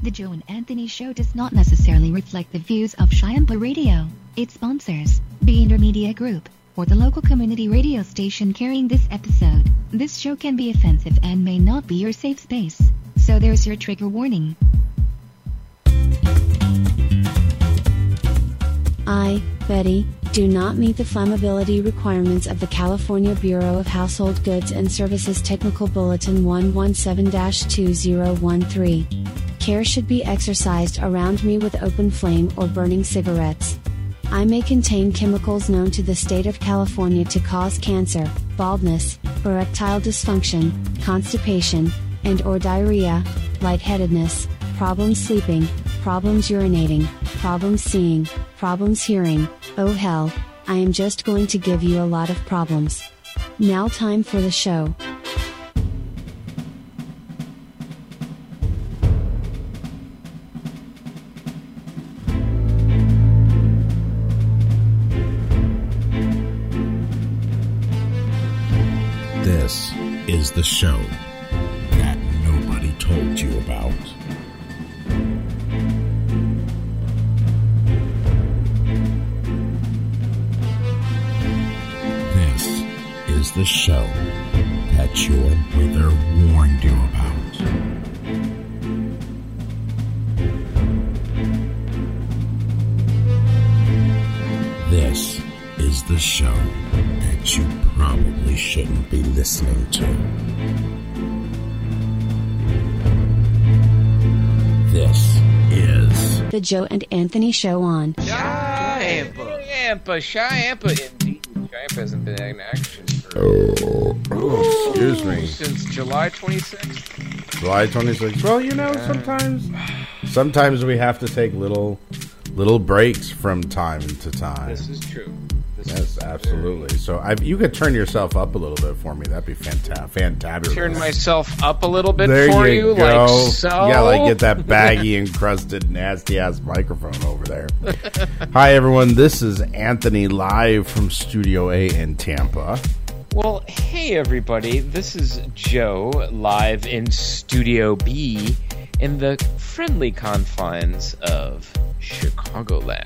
The Joe and Anthony Show does not necessarily reflect the views of Shyampa Radio, its sponsors, B Intermedia Group, or the local community radio station carrying this episode. This show can be offensive and may not be your safe space. So there's your trigger warning. I, Betty, do not meet the flammability requirements of the California Bureau of Household Goods and Services Technical Bulletin 117-2013. Care should be exercised around me with open flame or burning cigarettes. I may contain chemicals known to the state of California to cause cancer, baldness, erectile dysfunction, constipation, and/or diarrhea, lightheadedness, problems sleeping, problems urinating, problems seeing, problems hearing. Oh hell, I am just going to give you a lot of problems. Now time for the show. This is the show that nobody told you about. This is the show that your mother warned you about. This is the show that you probably shouldn't be listening to. This is The Joe and Anthony Show on Shyampa indeed. Shyampa hasn't been in action for Excuse me. since July 26th. July 26th. Well, you know, sometimes we have to take little breaks from time to time. This is true. Yes, absolutely. So you could turn yourself up a little bit for me. That'd be fantabulous. Turn myself up a little bit there for you you, go. like so. Yeah, like get that baggy, encrusted, nasty-ass microphone over there. Hi, everyone. This is Anthony live from Studio A in Tampa. Well, hey, everybody. This is Joe live in Studio B in the friendly confines of Chicagoland.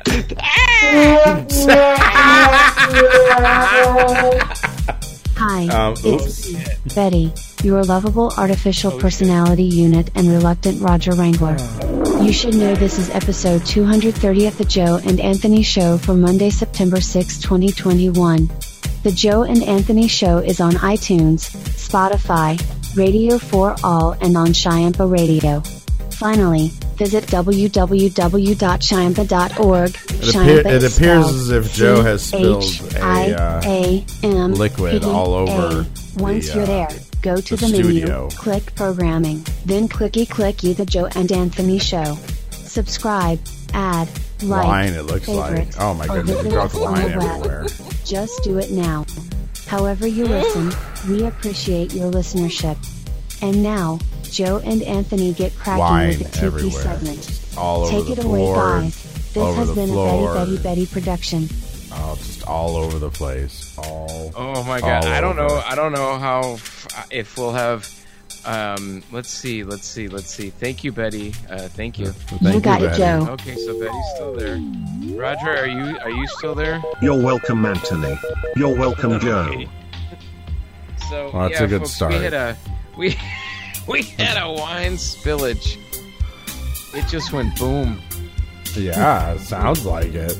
Hi, it's Betty, your lovable artificial personality unit and reluctant Roger Wrangler. You should know this is episode 230 of The Joe and Anthony Show for Monday, September 6, 2021. The Joe and Anthony Show is on iTunes, Spotify, Radio for All, and on Shyampa Radio. Finally, visit www.shyampa.org. It appears as if Joe has spilled a liquid all over Once you're there, go to the menu, click Programming, then clicky The Joe and Anthony Show. Subscribe, add, like, wine, it looks favorite, like. Oh my or goodness, visit we got us the on wine the web. everywhere. Just do it now. However you listen, we appreciate your listenership. And now, Joe and Anthony get cracking Wine with the Tiki everywhere. segment. All over Take the it floor. away, guys. This over has the been floor. a Betty production. Oh, just all over the place. Oh my god! all I don't over. know. I don't know how if we'll have. Let's see. Thank you, Betty. Thank you. Thank You got it, Betty. Joe. Okay, so Betty's still there. Roger, are you still there? You're welcome, Anthony. You're welcome, Joe. Okay. So Well, that's yeah, a good folks, start. We had a wine spillage. It just went boom. Yeah, sounds like it.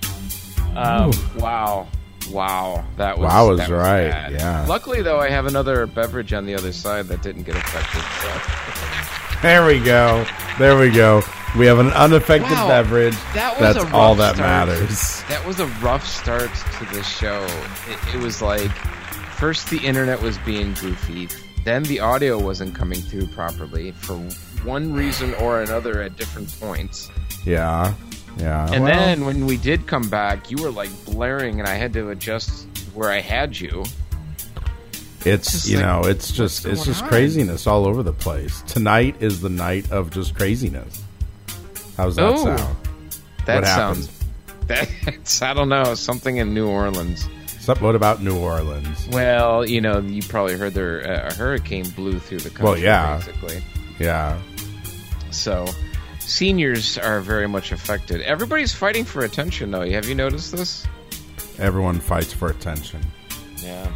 Wow. That was Wow is that was right, bad. yeah. Luckily, though, I have another beverage on the other side that didn't get affected. So. There we go. We have an unaffected Wow, beverage. That was That's a all rough that start. matters. That was a rough start to the show. It was like, first the internet was being goofy, then the audio wasn't coming through properly for one reason or another at different points. Yeah. And then when we did come back, you were like blaring, and I had to adjust where I had you. It's Just you like, know, it's just what's going on? craziness all over the place. Tonight is the night of just craziness. How's that sound? That What sounds. That's, I don't know, something in New Orleans. What about New Orleans? Well, you know, you probably heard a hurricane blew through the country, Well, yeah. basically. Yeah. So, seniors are very much affected. Everybody's fighting for attention, though. Have you noticed this? Everyone fights for attention. Yeah.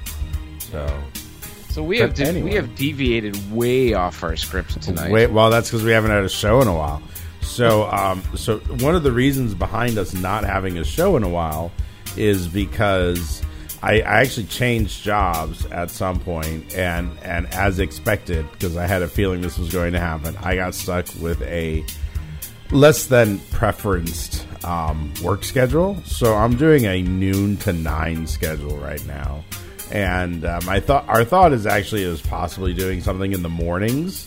So we have deviated way off our script tonight. Well, that's because we haven't had a show in a while. So so one of the reasons behind us not having a show in a while is because I actually changed jobs at some point, and as expected, because I had a feeling this was going to happen, I got stuck with a less than preferenced work schedule. So I'm doing a noon to 9 schedule right now. And our thought is actually is possibly doing something in the mornings.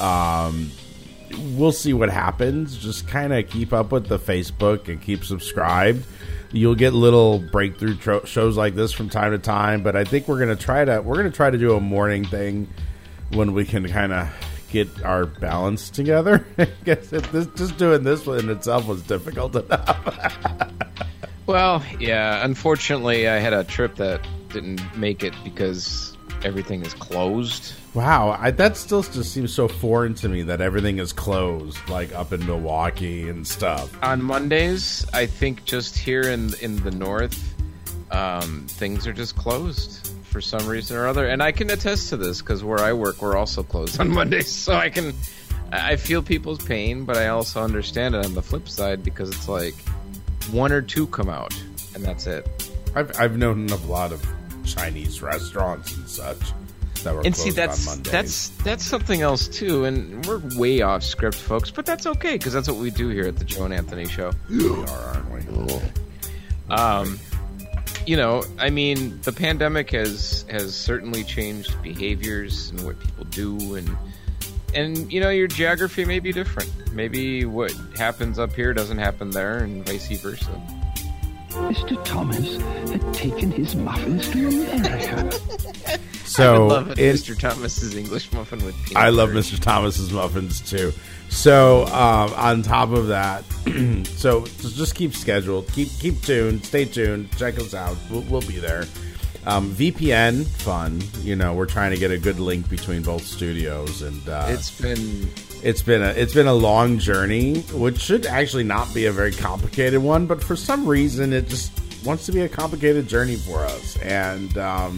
We'll see what happens. Just kind of keep up with the Facebook and keep subscribed. You'll get little breakthrough shows like this from time to time. But I think we're gonna try to do a morning thing when we can kind of get our balance together. I guess just doing this in itself was difficult enough. Well, yeah. Unfortunately, I had a trip that didn't make it because everything is closed. Wow, that still just seems so foreign to me that everything is closed, like up in Milwaukee and stuff. On Mondays, I think just here in the north, things are just closed for some reason or other. And I can attest to this because where I work, we're also closed on Mondays. So I feel people's pain, but I also understand it on the flip side because it's like 1 or 2 come out, and that's it. I've known of a lot of Chinese restaurants and such that were closed on Mondays. That's something else too, and we're way off script, folks. But that's okay because that's what we do here at the Joe and Anthony Show. We are, aren't we? You know, I mean, the pandemic has certainly changed behaviors and what people do, and you know, your geography may be different. Maybe what happens up here doesn't happen there, and vice versa. Mr. Thomas had taken his muffins to America. So I would love Mr. Thomas's English muffin with peanut I love butter. Mr. Thomas's muffins too. So on top of that, so just keep scheduled, keep tuned, stay tuned, check us out. We'll be there. VPN fun. You know, we're trying to get a good link between both studios, and It's been a long journey, which should actually not be a very complicated one, but for some reason it just wants to be a complicated journey for us, and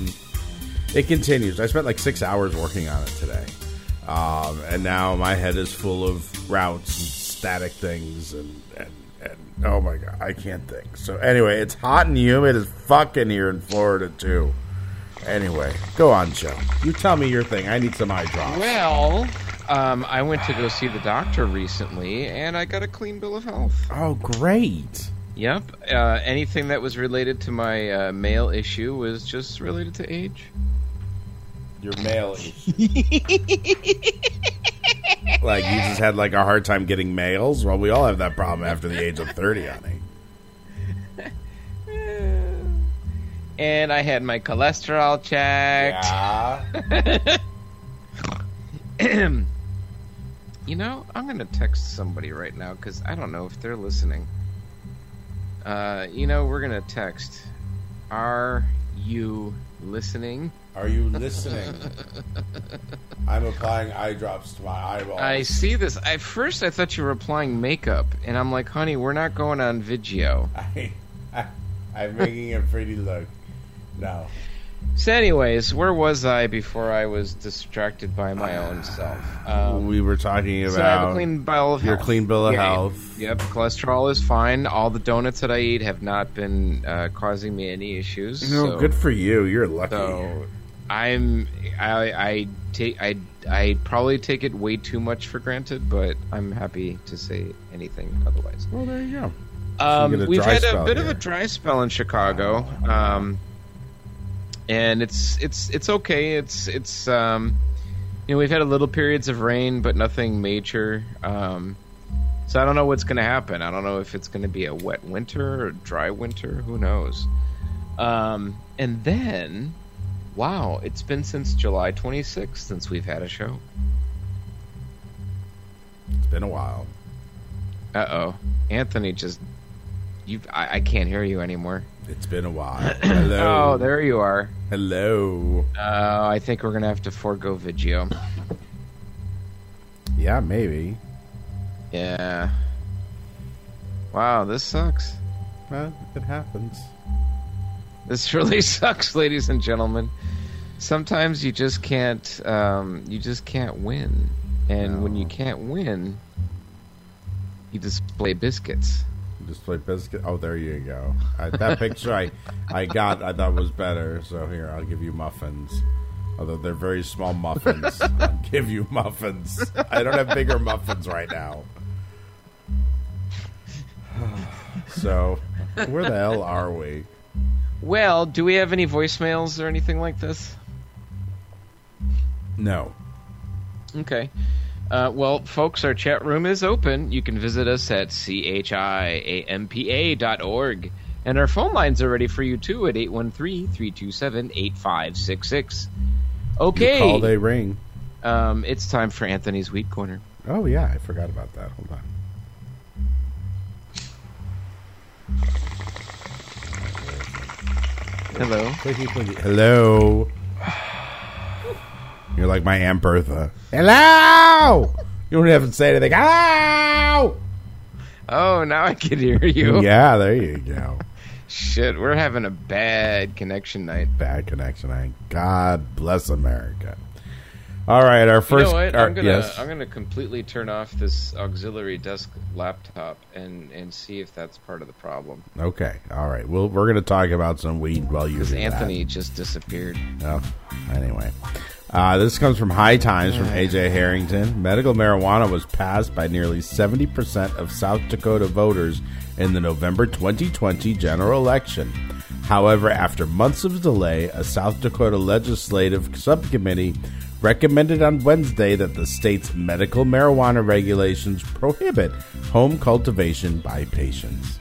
it continues. I spent like 6 hours working on it today, and now my head is full of routes and static things, and oh my god, I can't think. So anyway, it's hot and humid as fucking here in Florida too. Anyway, go on, Joe. You tell me your thing. I need some eye drops. Well, I went to go see the doctor recently, and I got a clean bill of health. Oh, great. Yep. Anything that was related to my male issue was just related to age. Your male issue. Like, you just had like a hard time getting males? Well, we all have that problem after the age of 30, honey. And I had my cholesterol checked. Yeah. You know, I'm going to text somebody right now because I don't know if they're listening. You know, we're going to text. Are you listening? Are you listening? I'm applying eye drops to my eyeballs. I see this. At first, I thought you were applying makeup, and I'm like, honey, we're not going on video. I'm making a pretty look. No. So anyways, where was I before I was distracted by my own self? We were talking about so I have a clean bill of your health. clean bill of health. Yep, cholesterol is fine. All the donuts that I eat have not been causing me any issues. No, so, good for you. You're lucky. So I probably take it way too much for granted, but I'm happy to say anything otherwise. Well, there you go. We've had a bit of a dry spell in Chicago. And it's okay. It's you know, we've had a little periods of rain, but nothing major. So I don't know what's going to happen. I don't know if it's going to be a wet winter or a dry winter. Who knows? And then, wow, it's been since July 26th since we've had a show. It's been a while. Uh-oh. Anthony just... I can't hear you anymore. It's been a while. Hello. Oh, there you are. Hello. I think we're going to have to forego video. Yeah, maybe. Yeah. Wow, this sucks. Well, it happens. This really sucks, ladies and gentlemen. Sometimes you just can't win. And when you can't win, you display biscuits. Display biscuit. Oh, there you go. That picture I thought was better. So here, I'll give you muffins. Although they're very small muffins. I'll give you muffins. I don't have bigger muffins right now. So, where the hell are we? Well, do we have any voicemails or anything like this? No. Okay. Well, folks, our chat room is open. You can visit us at chiampa.org. And our phone lines are ready for you, too, at 813-327-8566. Okay. You call, they ring. It's time for Anthony's Wheat Corner. Oh, yeah, I forgot about that. Hold on. Hello. Hello. You're like my Aunt Bertha. Hello! You don't have to say anything. Hello! Oh, now I can hear you. Yeah, there you go. Shit, we're having a bad connection night. Bad connection night. God bless America. All right, our first... You know what? I'm gonna completely turn off this auxiliary desk laptop and see if that's part of the problem. Okay, all right. We're going to talk about some weed while you do that. Because Anthony just disappeared. Oh, anyway. This comes from High Times from A.J. Harrington. Medical marijuana was passed by nearly 70% of South Dakota voters in the November 2020 general election. However, after months of delay, a South Dakota legislative subcommittee recommended on Wednesday that the state's medical marijuana regulations prohibit home cultivation by patients.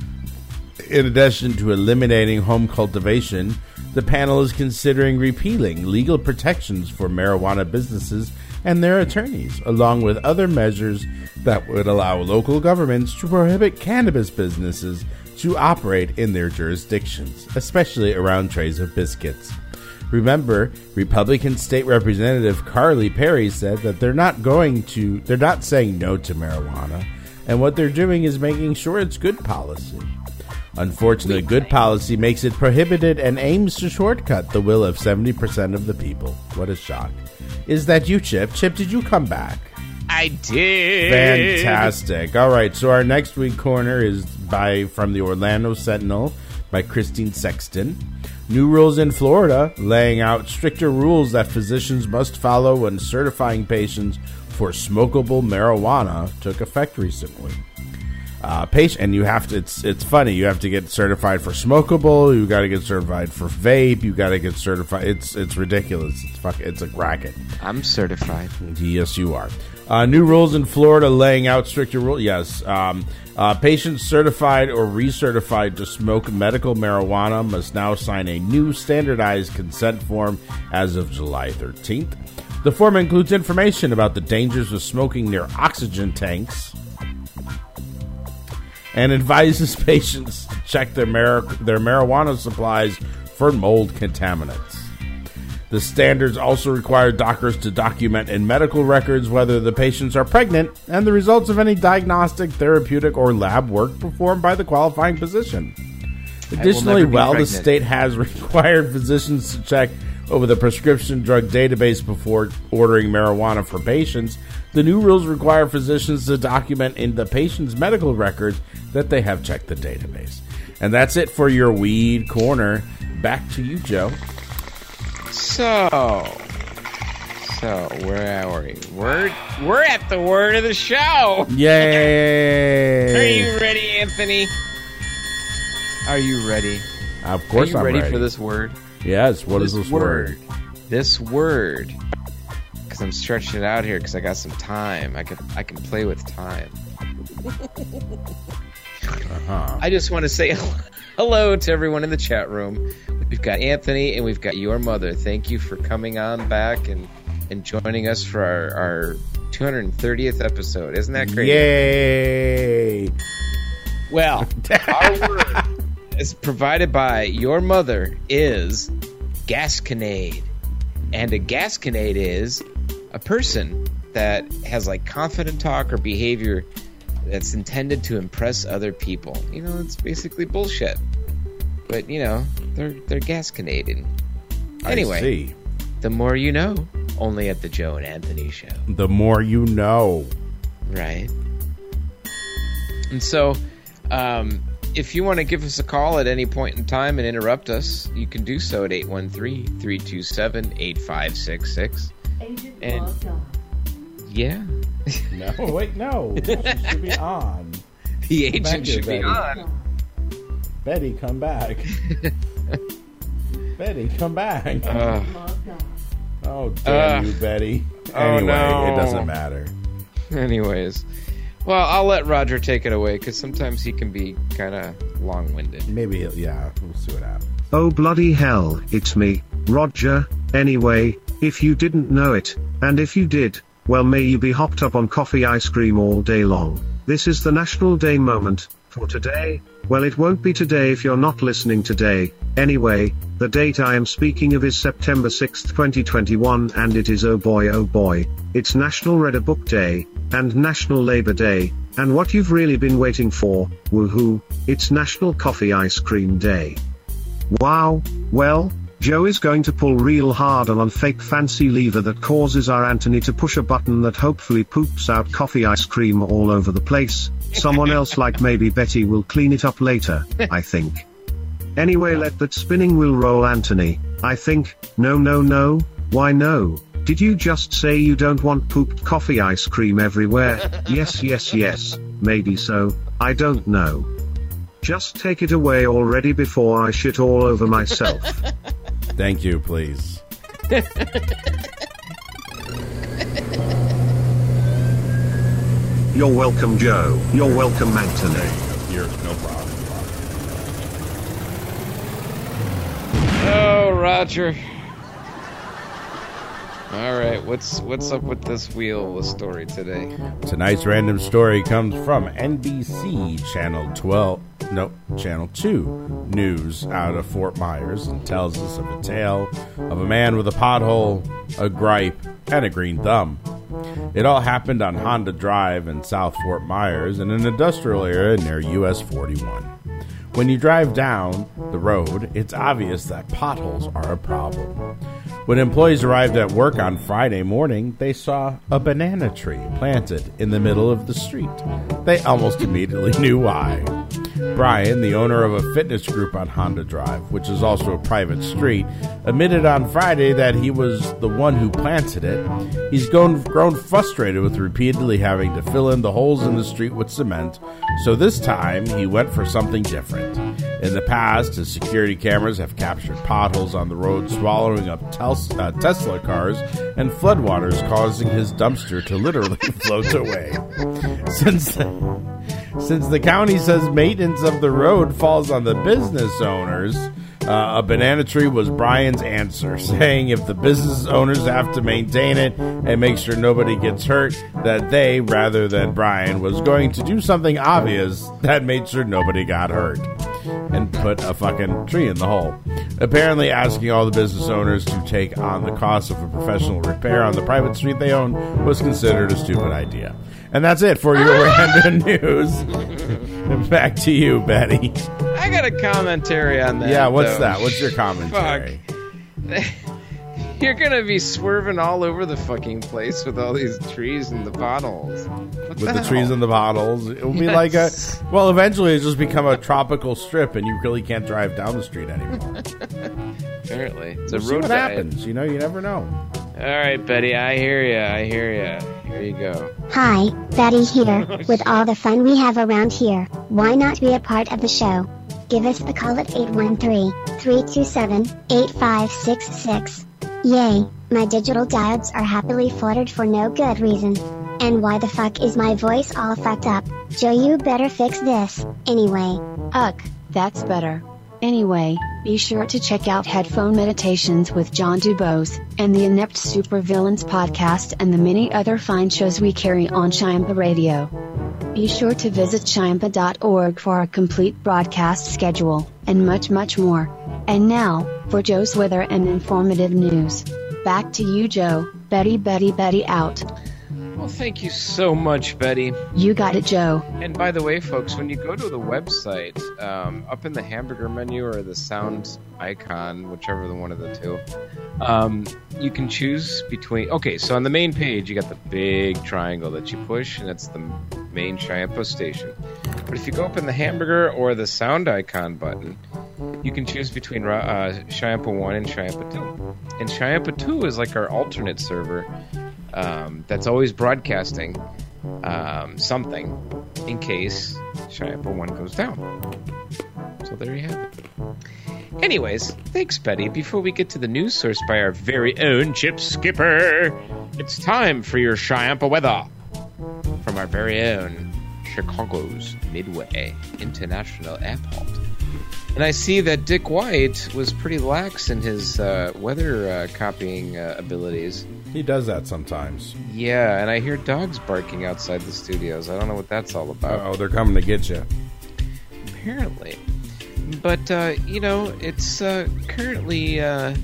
In addition to eliminating home cultivation, the panel is considering repealing legal protections for marijuana businesses and their attorneys, along with other measures that would allow local governments to prohibit cannabis businesses to operate in their jurisdictions, especially around trays of biscuits. Remember, Republican State Representative Carly Perry said that they're not saying no to marijuana, and what they're doing is making sure it's good policy. Unfortunately, good policy makes it prohibited and aims to shortcut the will of 70% of the people. What a shock. Is that you, Chip? Chip, did you come back? I did. Fantastic. All right, so our next week corner is from the Orlando Sentinel by Christine Sexton. New rules in Florida laying out stricter rules that physicians must follow when certifying patients for smokable marijuana took effect recently. And you have to. It's funny. You have to get certified for smokable. You got to get certified for vape. You got to get certified. It's ridiculous. It's a racket. I'm certified. Yes, you are. New rules in Florida laying out stricter rules. Yes. Patients certified or recertified to smoke medical marijuana must now sign a new standardized consent form as of July 13th. The form includes information about the dangers of smoking near oxygen tanks and advises patients to check their marijuana supplies for mold contaminants. The standards also require doctors to document in medical records whether the patients are pregnant and the results of any diagnostic, therapeutic, or lab work performed by the qualifying physician. Additionally, while the state has required physicians to check over the prescription drug database before ordering marijuana for patients, the new rules require physicians to document in the patient's medical records that they have checked the database. And that's it for your Weed Corner. Back to you, Joe. So where are we? We're at the word of the show. Yay! Are you ready, Anthony? Are you ready? Of course, I'm ready. Are you ready for this word? Yes. What is this word? This word. Because I'm stretching it out here because I got some time. I can play with time. I just want to say hello to everyone in the chat room. We've got Anthony and we've got your mother. Thank you for coming on back and joining us for our 230th episode. Isn't that great? Yay! Well, our word is provided by your mother is gasconade. And a gasconade is a person that has like confident talk or behavior that's intended to impress other people. You know, it's basically bullshit. But, you know, they're gascinating. Anyway, I see. The more you know, only at the Joe and Anthony Show. The more you know. Right. And so, if you want to give us a call at any point in time and interrupt us, you can do so at 813-327-8566. And yeah. No, wait, no. She should be on. The agent should be on. Betty, come back. Betty, come back. Oh, damn you, Betty. Anyway, no. It doesn't matter. Anyways. Well, I'll let Roger take it away, because sometimes he can be kind of long-winded. Maybe, yeah, we'll see what happens. Oh bloody hell, it's me, Roger. Anyway, if you didn't know it, and if you did, well may you be hopped up on coffee ice cream all day long. This is the National Day moment, for today. Well, it won't be today if you're not listening today. Anyway, the date I am speaking of is September 6th, 2021, and it is oh boy, it's National Read a Book Day, and National Labor Day, and what you've really been waiting for, woohoo, it's National Coffee Ice Cream Day. Wow, well, Joe is going to pull real hard on a fake fancy lever that causes our Anthony to push a button that hopefully poops out coffee ice cream all over the place. Someone else like maybe Betty will clean it up later, I think. Anyway, let that spinning wheel roll, Anthony, I think. No, why no? Did you just say you don't want pooped coffee ice cream everywhere? Yes, maybe so, I don't know. Just take it away already before I shit all over myself. Thank you, please. You're welcome, Joe. You're welcome, Anthony. You're no problem. Oh, Roger. All right, what's up with this wheel story today? Tonight's random story comes from NBC Channel 2 News out of Fort Myers, and tells us of a tale of a man with a pothole, a gripe, and a green thumb. It all happened on Honda Drive in South Fort Myers in an industrial area near US 41. When you drive down the road, it's obvious that potholes are a problem. When employees arrived at work on Friday morning, they saw a banana tree planted in the middle of the street. They almost immediately knew why. Brian, the owner of a fitness group on Honda Drive, which is also a private street, admitted on Friday that he was the one who planted it. He's grown frustrated with repeatedly having to fill in the holes in the street with cement, so this time he went for something different. In the past, his security cameras have captured potholes on the road swallowing up Tesla cars and floodwaters, causing his dumpster to literally float away. Since the county says maintenance of the road falls on the business owners, a banana tree was Brian's answer, saying if the business owners have to maintain it and make sure nobody gets hurt, that they, rather than Brian, was going to do something obvious that made sure nobody got hurt and put a fucking tree in the hole. Apparently, asking all the business owners to take on the cost of a professional repair on the private street they own was considered a stupid idea. And that's it for your random news. Back to you, Betty. I got a commentary on that. Yeah, what's that? What's your commentary? Fuck. You're gonna be swerving all over the fucking place with all these trees and the potholes. With the trees and the potholes. It will be like a... Well, eventually it'll just become a tropical strip and you really can't drive down the street anymore. Apparently. It's a We'll see road what diet. happens. You know, you never know. All right, Betty, I hear ya. Here you go. Hi, Betty here. With all the fun we have around here, why not be a part of the show? Give us a call at 813-327-8566. Yay, my digital diodes are happily fluttered for no good reason. And why the fuck is my voice all fucked up? Joe, you better fix this. Anyway. Ugh, that's better. Anyway, be sure to check out Headphone Meditations with John Dubose, and the Inept Supervillains podcast, and the many other fine shows we carry on Chiampa Radio. Be sure to visit chiampa.org for a complete broadcast schedule, and much, much more. And now, for Joe's weather and informative news. Back to you, Joe. Betty out. Well, thank you so much, Betty. You got it, Joe. And by the way, folks, when you go to the website, up in the hamburger menu or the sound icon, whichever one of the two, you can choose between... Okay, so on the main page, you got the big triangle that you push, and it's the main Chiampo station. But if you go up in the hamburger or the sound icon button, you can choose between Chiampo 1 and Chiampo 2. And Chiampo 2 is like our alternate server that's always broadcasting something in case Chiampo 1 goes down. So there you have it. Anyways, thanks, Betty. Before we get to the news source by our very own Chip Skipper, it's time for your Chiampo weather from our very own Chicago's Midway International Airport. And I see that Dick White was pretty lax in his weather copying abilities. He does that sometimes. Yeah, and I hear dogs barking outside the studios. I don't know what that's all about. Oh, they're coming to get you. Apparently. But, it's currently,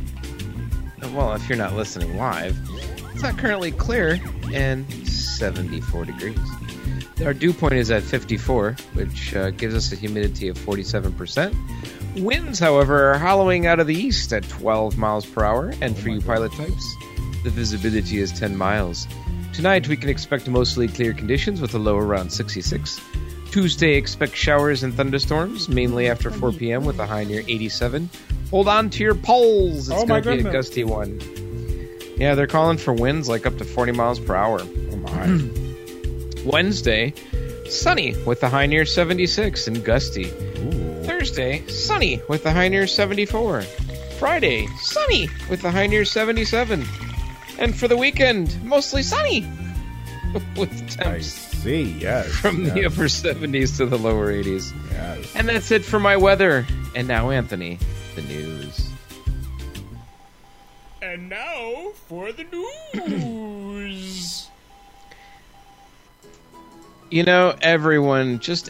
well, if you're not listening live, it's not currently clear and 74 degrees. Our dew point is at 54, which gives us a humidity of 47%. Winds, however, are hollowing out of the east at 12 miles per hour, and for you pilot types, the visibility is 10 miles. Tonight, we can expect mostly clear conditions with a low around 66. Tuesday, expect showers and thunderstorms, mainly after 4 p.m. with a high near 87. Hold on to your poles. It's going to be a gusty one. Yeah, they're calling for winds like up to 40 miles per hour. Oh, my. Wednesday, sunny with a high near 76 and gusty. Ooh. Thursday, sunny with a high near 74. Friday, sunny with a high near 77. And for the weekend, mostly sunny with temps from the upper 70s to the lower 80s. Yes. And that's it for my weather. And now, Anthony, the news. And now for the news. You know, everyone loves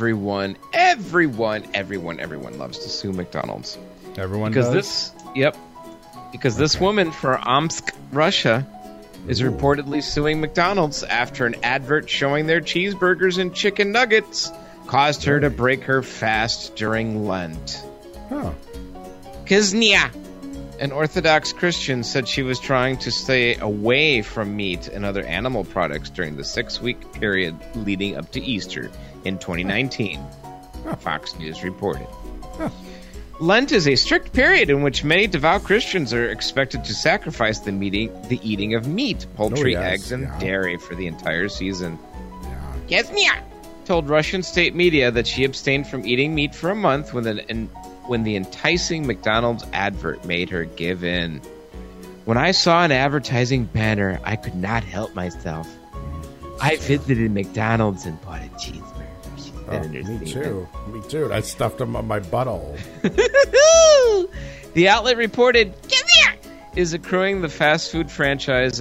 to sue McDonald's. Everyone does? Because this woman from Omsk, Russia, is reportedly suing McDonald's after an advert showing their cheeseburgers and chicken nuggets caused her to break her fast during Lent. Huh. Kiznia, an Orthodox Christian, said she was trying to stay away from meat and other animal products during the 6-week period leading up to Easter in 2019, Fox News reported. Lent is a strict period in which many devout Christians are expected to sacrifice the eating of meat, poultry, eggs, and dairy for the entire season. Kiznia told Russian state media that she abstained from eating meat for a month when the enticing McDonald's advert made her give in. When I saw an advertising banner, I could not help myself. I visited McDonald's and bought a cheeseburger. Me too. I stuffed them on my butthole. The outlet reported, is accusing the fast food franchise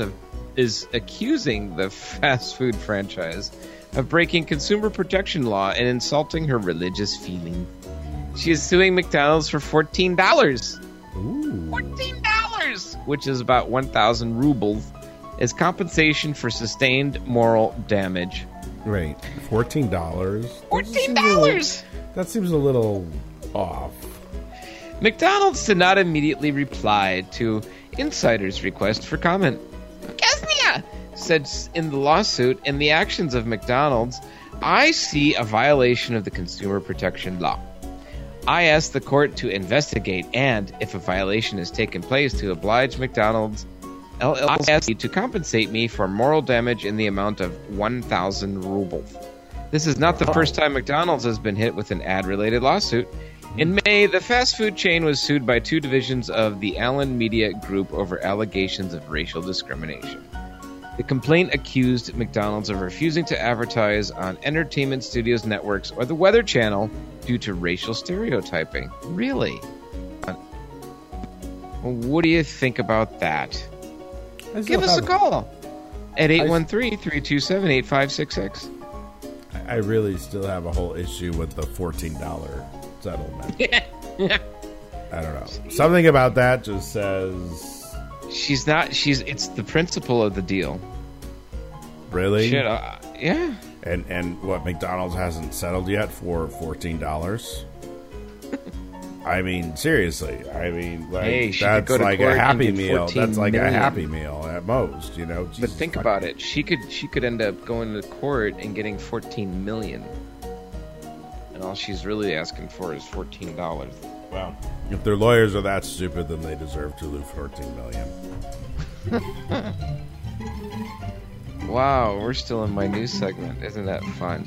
of breaking consumer protection law and insulting her religious feelings. She is suing McDonald's for $14. Ooh. $14, which is about 1,000 rubles, as compensation for sustained moral damage. Right. $14. $14! That seems a little off. McDonald's did not immediately reply to Insider's request for comment. Kazmia said in the lawsuit, in the actions of McDonald's, I see a violation of the consumer protection law. I asked the court to investigate and, if a violation has taken place, to oblige McDonald's LLC to compensate me for moral damage in the amount of 1,000 rubles. This is not the first time McDonald's has been hit with an ad-related lawsuit. In May, the fast food chain was sued by 2 divisions of the Allen Media Group over allegations of racial discrimination. The complaint accused McDonald's of refusing to advertise on Entertainment Studios networks or the Weather Channel due to racial stereotyping. Really? Well, what do you think about that? Give us a call at 813-327-8566. I really still have a whole issue with the $14 settlement. I don't know. Something about that just says... it's the principle of the deal. Really? Shit, yeah. And what, McDonald's hasn't settled yet for $14? I mean, seriously. I mean, like, hey, that's like a Happy Meal. That's like million. a Happy Meal at most, you know. But Jesus think about it. She could end up going to court and getting $14 million. And all she's really asking for is $14. Wow. If their lawyers are that stupid, then they deserve to lose $14 million. Wow, we're still in my news segment. Isn't that fun?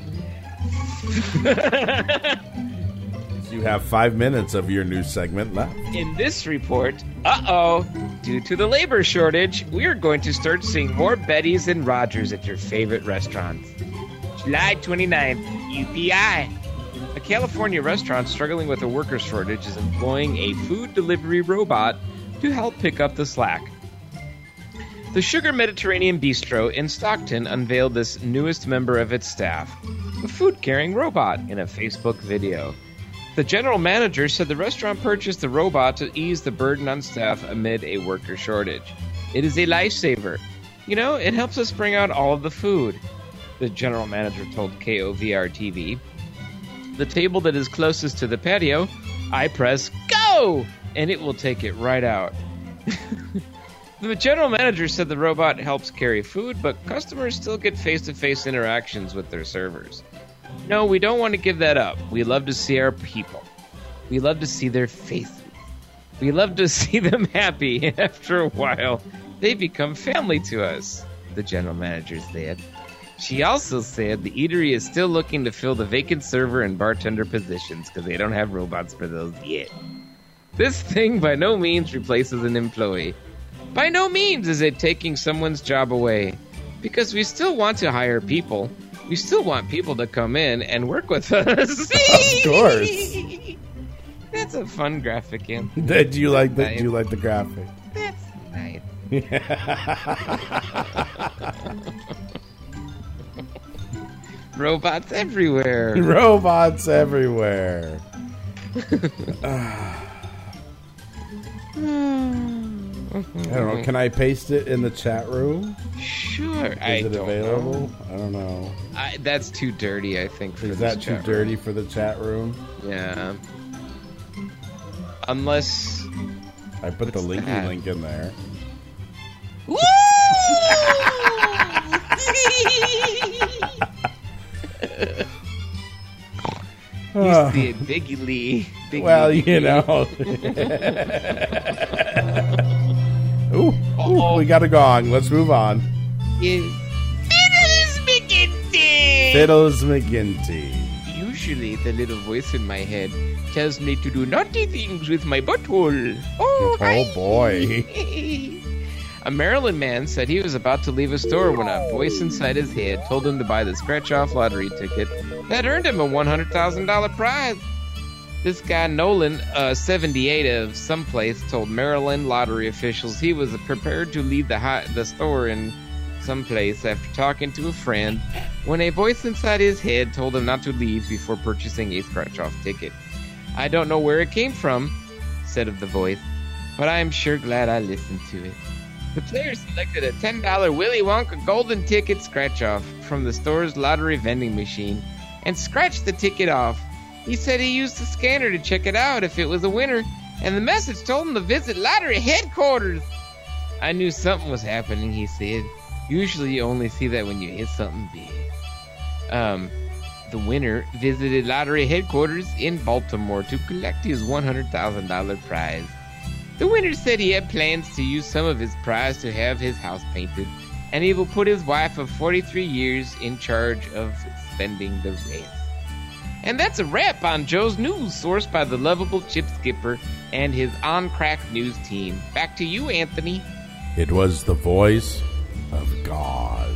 You have 5 minutes of your news segment left. In this report, due to the labor shortage, we are going to start seeing more Betty's and Rogers at your favorite restaurants. July 29th, UPI. A California restaurant struggling with a worker shortage is employing a food delivery robot to help pick up the slack. The Sugar Mediterranean Bistro in Stockton unveiled this newest member of its staff, a food-carrying robot, in a Facebook video. The general manager said the restaurant purchased the robot to ease the burden on staff amid a worker shortage. It is a lifesaver. You know, it helps us bring out all of the food, the general manager told KOVR-TV. The table that is closest to the patio, I press go, and it will take it right out. The general manager said the robot helps carry food, but customers still get face-to-face interactions with their servers. No, we don't want to give that up. We love to see our people. We love to see their faces. We love to see them happy. And after a while, they become family to us, the general manager said. She also said the eatery is still looking to fill the vacant server and bartender positions because they don't have robots for those yet. This thing by no means replaces an employee. By no means is it taking someone's job away, because we still want to hire people. We still want people to come in and work with us. Of course. That's a fun graphic, Ian. Do you like the graphic? That's nice. Robots everywhere. Robots everywhere. I don't know. Can I paste it in the chat room? Sure. Is it available? I don't know. That's too dirty, I think. Is that too dirty for the chat room? Yeah. Unless I put the linky link in there. Woo! You see it, Biggie Lee. Well, you know. Ooh, we got a gong. Let's move on. Fiddles McGinty! Fiddles McGinty. Usually the little voice in my head tells me to do naughty things with my butthole. Oh boy. A Maryland man said he was about to leave a store when a voice inside his head told him to buy the scratch-off lottery ticket that earned him a $100,000 prize. This guy, Nolan, 78 of someplace, told Maryland lottery officials he was prepared to leave the store in someplace after talking to a friend when a voice inside his head told him not to leave before purchasing a scratch-off ticket. I don't know where it came from, said of the voice, but I am sure glad I listened to it. The player selected a $10 Willy Wonka golden ticket scratch-off from the store's lottery vending machine and scratched the ticket off. He said he used the scanner to check it out if it was a winner, and the message told him to visit lottery headquarters. I knew something was happening, he said. Usually you only see that when you hit something big. The winner visited lottery headquarters in Baltimore to collect his $100,000 prize. The winner said he had plans to use some of his prize to have his house painted, and he will put his wife of 43 years in charge of spending the rest. And that's a wrap on Joe's News, sourced by the lovable Chip Skipper and his on-crack news team. Back to you, Anthony. It was the voice of God.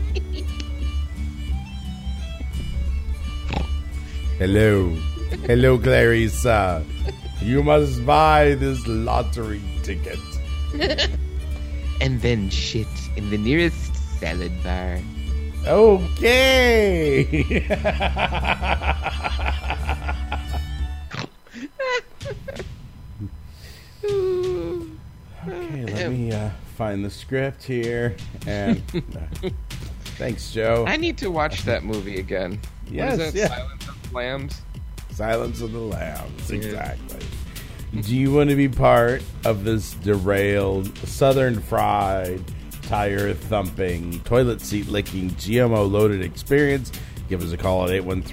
Hello. Hello, Clarissa. You must buy this lottery ticket. And then shit in the nearest salad bar. Okay. Okay, let me find the script here. And Thanks, Joe. I need to watch that movie again. Yes, what is that? yeah. Silence of the Lambs? Silence of the Lambs, Yeah. exactly. Do you want to be part of this derailed, southern fried, tire thumping, toilet seat licking, GMO loaded experience? Give us a call at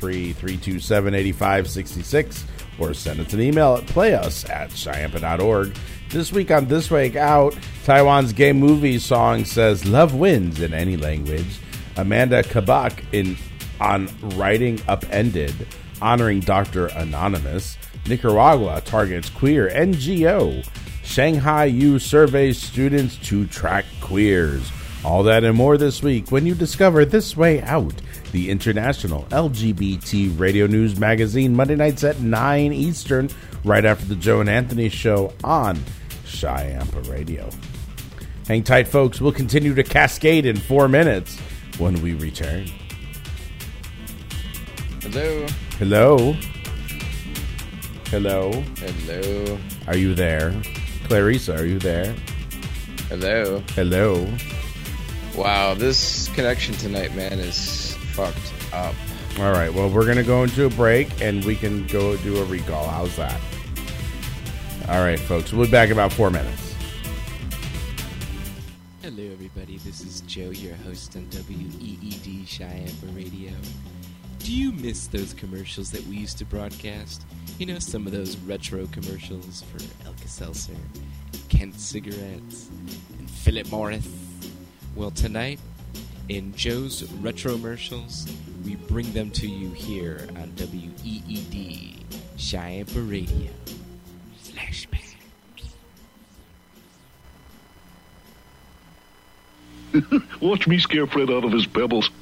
813-327-8566 or send us an email at playus@shyampa.org. This week on This Week Out, Taiwan's gay movie song says love wins in any language. Amanda Kabak on Writing Upended, honoring Dr. Anonymous. Nicaragua targets queer NGO. Shanghai U surveys students to track queers. All that and more this week when you discover This Way Out, the international LGBT radio news magazine, Monday nights at 9 Eastern, right after the Joe and Anthony show on Shyampa Radio. Hang tight, folks. We'll continue to cascade in 4 minutes when we return. Hello. Hello. Hello. Hello. Are you there? Clarissa, are you there? Hello. Hello. Wow, this connection tonight, man, is fucked up. All right, well, we're going to go into a break, and we can go do a recall. How's that? All right, folks, we'll be back in about 4 minutes. Hello, everybody. This is Joe, your host on WEED Shyampa Radio. Do you miss those commercials that we used to broadcast? You know, some of those retro commercials for Alka-Seltzer, Kent cigarettes, and Philip Morris. Well, tonight, in Joe's Retromercials, we bring them to you here on WEED Shyampa Radio. Flashback. Watch me scare Fred out of his pebbles.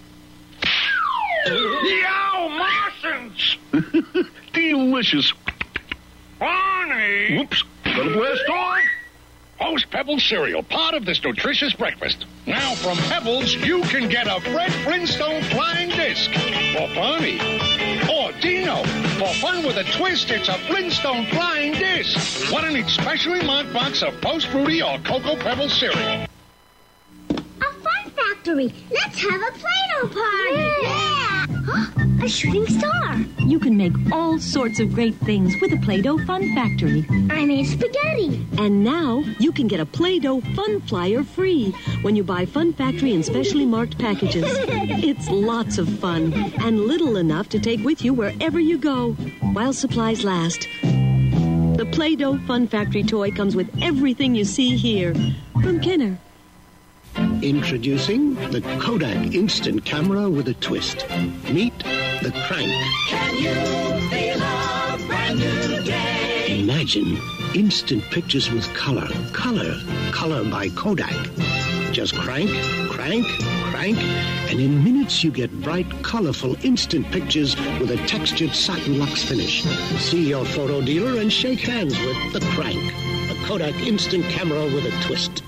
Yow, Martians! Delicious. Barney! Whoops. Gotta blast off. Post Pebbles cereal, part of this nutritious breakfast. Now from Pebbles, you can get a Fred Flintstone flying disc. For Barney. Or Dino. For fun with a twist, it's a Flintstone flying disc. What an especially marked box of Post Fruity or Cocoa Pebbles cereal. A fun factory. Let's have a Play-Doh party. Yeah! A shooting star. You can make all sorts of great things with a Play-Doh Fun Factory. I made spaghetti. And now you can get a Play-Doh Fun Flyer free when you buy Fun Factory in specially marked packages. It's lots of fun and little enough to take with you wherever you go while supplies last. The Play-Doh Fun Factory toy comes with everything you see here from Kenner. Introducing the Kodak Instant Camera with a twist. Meet the Crank. Can you feel a brand new day? Imagine instant pictures with color. Color by Kodak. Just crank, crank, crank, and in minutes you get bright, colorful, instant pictures with a textured satin luxe finish. See your photo dealer and shake hands with the Crank. The Kodak Instant Camera with a twist.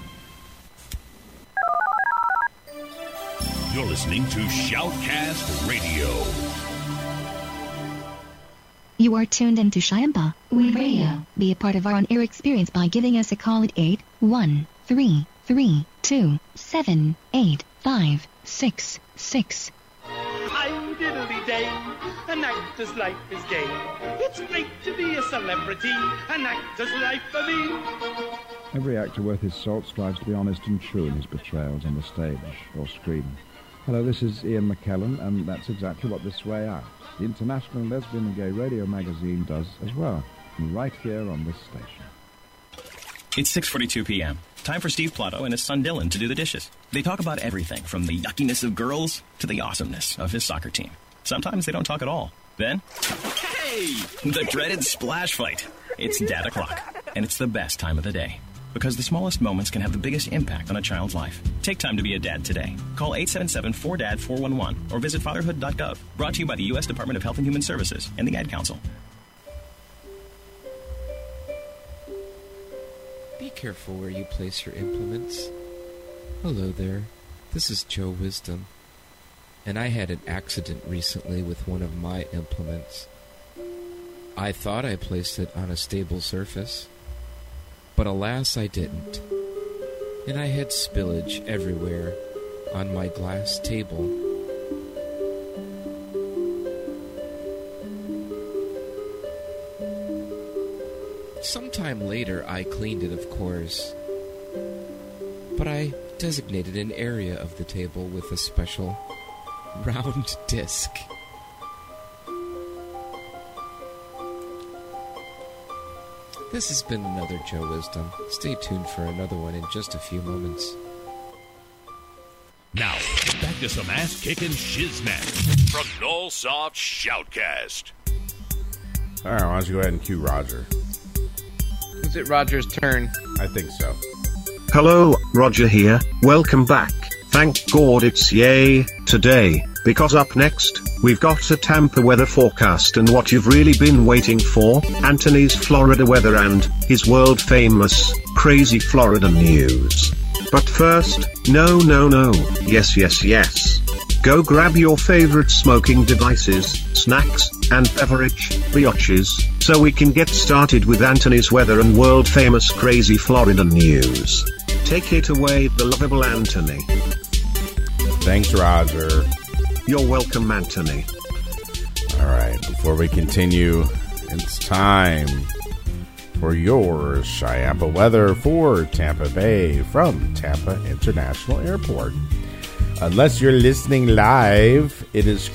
You're listening to Shoutcast Radio. You are tuned into Shyampa Radio. Be a part of our on-air experience by giving us a call at 813-327-8566. I'm diddly day, an actor's life is gay. It's great to be a celebrity, an actor's life for me. Every actor worth his salt strives to be honest and true in his portrayals on the stage or screen. Hello, this is Ian McKellen, and that's exactly what This Way Out, the international lesbian and gay radio magazine, does as well, and right here on this station. It's 6:42 p.m. Time for Steve Plato and his son Dylan to do the dishes. They talk about everything from the yuckiness of girls to the awesomeness of his soccer team. Sometimes they don't talk at all. Then, hey! The dreaded splash fight. It's Dad O'Clock, and it's the best time of the day. Because the smallest moments can have the biggest impact on a child's life. Take time to be a dad today. Call 877-4DAD-411 or visit fatherhood.gov. Brought to you by the U.S. Department of Health and Human Services and the Ad Council. Be careful where you place your implements. Hello there. This is Joe Wisdom. And I had an accident recently with one of my implements. I thought I placed it on a stable surface. But alas, I didn't. And I had spillage everywhere, on my glass table. Sometime later, I cleaned it, of course, but I designated an area of the table with a special round disc. This has been another Joe Wisdom. Stay tuned for another one in just a few moments. Now, back to some ass-kicking shiznat from Nullsoft Shoutcast. All right, why don't you go ahead and cue Roger? Is it Roger's turn? I think so. Hello, Roger here. Welcome back. Thank God it's yay today, because up next, we've got a Tampa weather forecast and what you've really been waiting for, Anthony's Florida weather and his world-famous, crazy Florida news. But first, no, yes. Go grab your favorite smoking devices, snacks, and beverage, biatches, so we can get started with Anthony's weather and world-famous crazy Florida news. Take it away, the lovable Anthony. Thanks, Roger. You're welcome, Anthony. All right, before we continue, it's time for your Chiampa weather for Tampa Bay from Tampa International Airport. Unless you're listening live, it is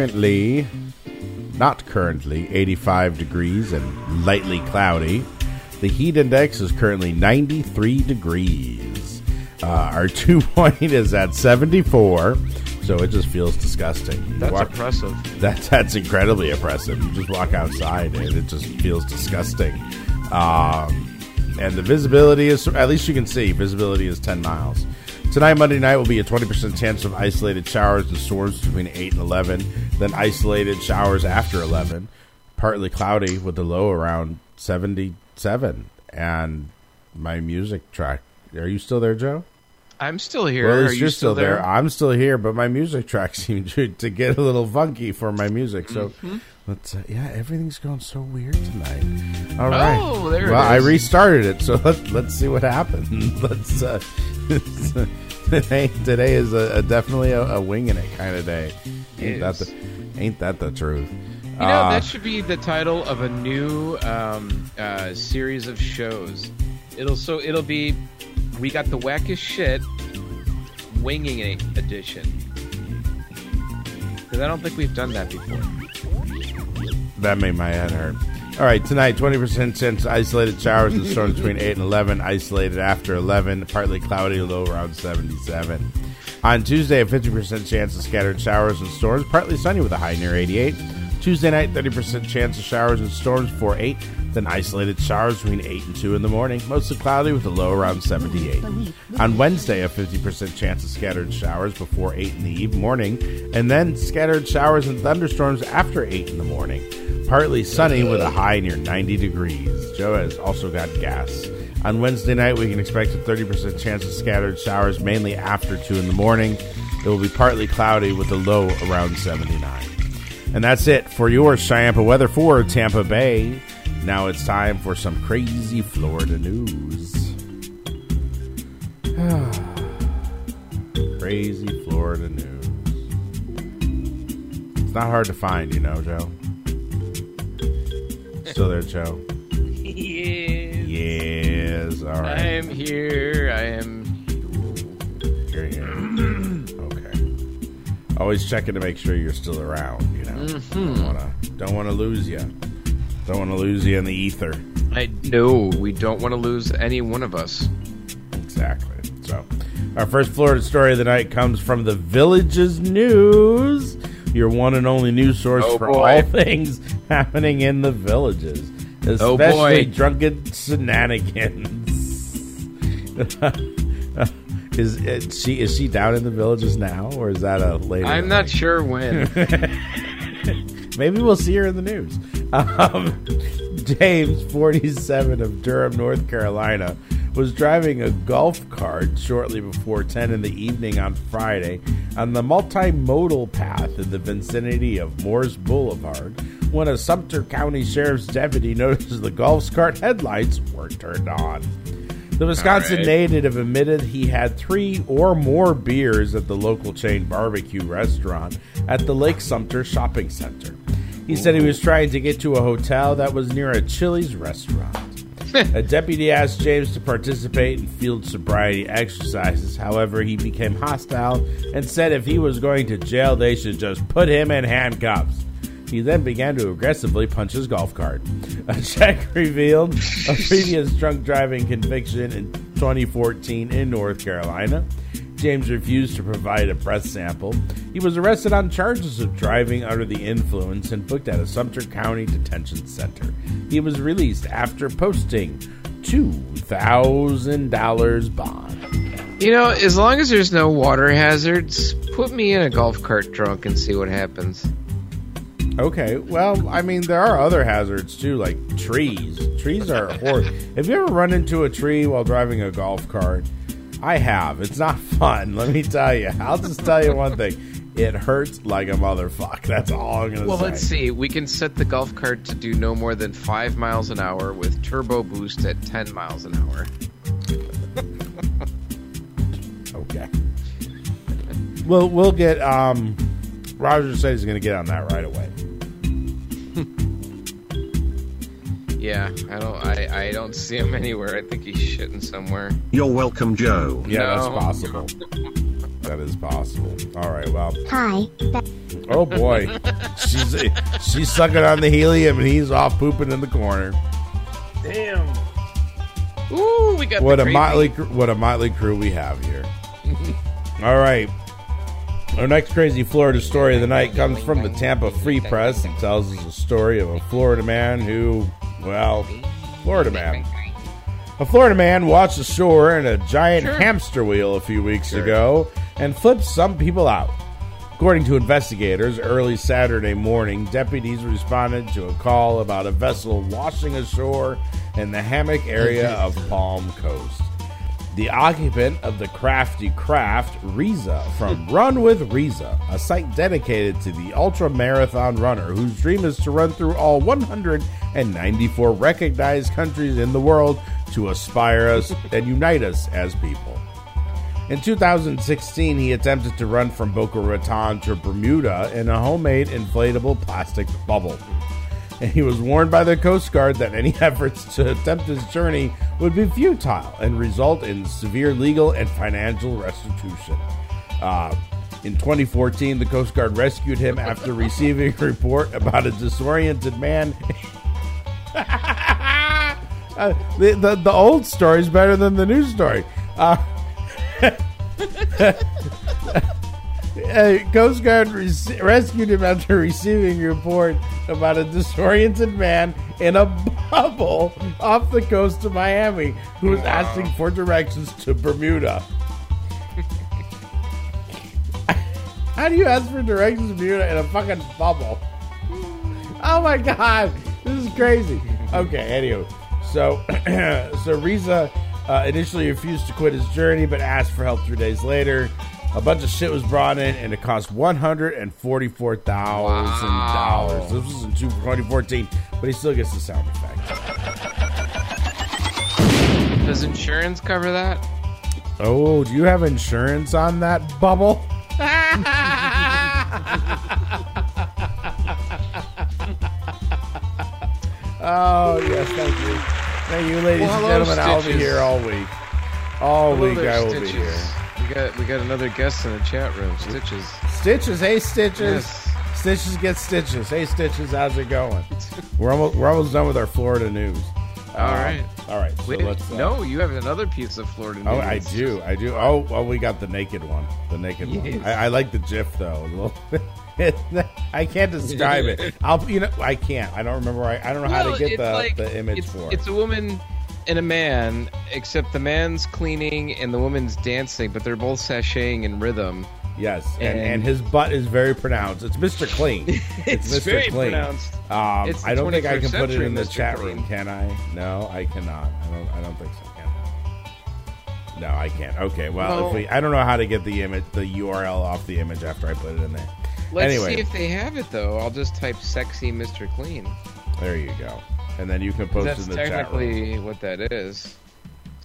not currently, 85 degrees and lightly cloudy. The heat index is currently 93 degrees. Our dew point is at 74, so it just feels disgusting. That's oppressive. That's incredibly oppressive. You just walk outside and it just feels disgusting. And the visibility is, at least you can see, visibility is 10 miles. Tonight, Monday night, will be a 20% chance of isolated showers and storms between 8 and 11. Then isolated showers after 11. Partly cloudy with the low around 77. And my music track. Are you still there, Joe? I'm still here. Well, at Are least you you're still there. I'm still here, but my music track seemed to get a little funky for my music. So, let's. Everything's going so weird tonight. All right. Oh, there it is. Well, I restarted it, so let's see what happens. Today is definitely a winging it kind of day. Ain't that the truth? You know, that should be the title of a new series of shows. It'll be We Got the Wackest Shit Winging It edition. Because I don't think we've done that before. That made my head hurt. All right, tonight, 20% chance isolated showers and storms between 8 and 11. Isolated after 11. Partly cloudy, low around 77. On Tuesday, a 50% chance of scattered showers and storms. Partly sunny with a high near 88. Tuesday night, 30% chance of showers and storms before 8. Then isolated showers between 8 and 2 in the morning. Mostly cloudy with a low around 78. On Wednesday, a 50% chance of scattered showers before 8 in the morning. And then scattered showers and thunderstorms after 8 in the morning. Partly sunny with a high near 90 degrees. Joe has also got gas. On Wednesday night, we can expect a 30% chance of scattered showers, mainly after 2 in the morning. It will be partly cloudy with a low around 79. And that's it for your Chiampa weather for Tampa Bay. Now it's time for some crazy Florida news. Crazy Florida news. It's not hard to find, you know, Joe. Still there, Joe? Yes. All right. I am here. You're here. Okay. Always checking to make sure you're still around, you know. Don't want to lose you. Don't want to lose you in the ether. No, we don't want to lose any one of us. Exactly. So, our first Florida story of the night comes from the Villages News, your one and only news source for all things happening in the Villages, especially drunken shenanigans. Is she down in the Villages now, or is that a later? I'm not sure when. Maybe we'll see her in the news. James, 47, of Durham, North Carolina, was driving a golf cart shortly before 10 in the evening on Friday on the multimodal path in the vicinity of Morris Boulevard when a Sumter County Sheriff's deputy noticed the golf cart headlights weren't turned on. The Wisconsin All right. native admitted he had 3 or more beers at the local chain barbecue restaurant at the Lake Sumter Shopping Center. He said he was trying to get to a hotel that was near a Chili's restaurant. A deputy asked James to participate in field sobriety exercises. However, he became hostile and said if he was going to jail, they should just put him in handcuffs. He then began to aggressively punch his golf cart. A check revealed a previous drunk driving conviction in 2014 in North Carolina. James refused to provide a breath sample. He was arrested on charges of driving under the influence and booked at a Sumter County Detention Center. He was released after posting $2,000 bond. You know, as long as there's no water hazards, put me in a golf cart drunk and see what happens. Okay, well, I mean, there are other hazards too, like trees. Trees are horrible. Have you ever run into a tree while driving a golf cart? I have. It's not fun, let me tell you. I'll just tell you one thing. It hurts like a motherfucker. That's all I'm going to say. Well, let's see. We can set the golf cart to do no more than 5 miles an hour with turbo boost at 10 miles an hour. Okay. We'll get... Roger said he's going to get on that right away. Yeah, I don't see him anywhere. I think he's shitting somewhere. You're welcome, Joe. Yeah, that's possible. That is possible. All right, well. Hi. Oh, boy. She's sucking on the helium, and he's off pooping in the corner. Damn. Ooh, we got what the a motley crew we have here. All right. Our next crazy Florida story of the night comes from the Tampa Free Press and tells us a story of a Florida man who, well, Florida man. A Florida man watched ashore in a giant hamster wheel a few weeks ago and flipped some people out. According to investigators, early Saturday morning, deputies responded to a call about a vessel washing ashore in the hammock area of Palm Coast. The occupant of the crafty craft, Riza, from Run with Riza, a site dedicated to the ultra-marathon runner whose dream is to run through all 194 recognized countries in the world to aspire us and unite us as people. In 2016, he attempted to run from Boca Raton to Bermuda in a homemade inflatable plastic bubble. And he was warned by the Coast Guard that any efforts to attempt his journey would be futile and result in severe legal and financial restitution. In 2014, the Coast Guard rescued him after receiving a report about a disoriented man. The old story is better than the new story. Coast Guard rescued him after receiving a report about a disoriented man in a bubble off the coast of Miami who was asking for directions to Bermuda. How do you ask for directions to Bermuda in a fucking bubble? Oh my god, this is crazy. Okay, anyway, so Riza initially refused to quit his journey but asked for help 3 days later. A bunch of shit was brought in, and it cost $144,000. This was in 2014, but he still gets the sound effect. Does insurance cover that? Oh, do you have insurance on that bubble? Oh, yes, thank you. Thank you, ladies and gentlemen. I'll be here all week. All week I will be here. We got another guest in the chat room, Stitches. Stitches, hey Stitches. Yes. Stitches get Stitches. Hey Stitches, how's it going? We're almost done with our Florida news. All right. So wait, let's. No, you have another piece of Florida news. Oh, I do. Oh, well, we got the naked one. The naked one. I like the GIF though. I can't describe it. I can't. I don't remember. I don't know how to get the image for it. It's a woman and a man, except the man's cleaning and the woman's dancing, but they're both sashaying in rhythm. Yes, and his butt is very pronounced. It's Mr. Clean. It's Mr. very Clean. pronounced. I don't think I can put it in the Mr. chat Clean. room, can I? No, I cannot. I don't think so. Can I? No, I can't. Okay, well, I don't know how to get the image, the URL off the image after I put it in there. Let's anyway, see if they have it though. I'll just type "sexy Mr. Clean." There you go, and then you can post it in the chat room. That's technically what that is.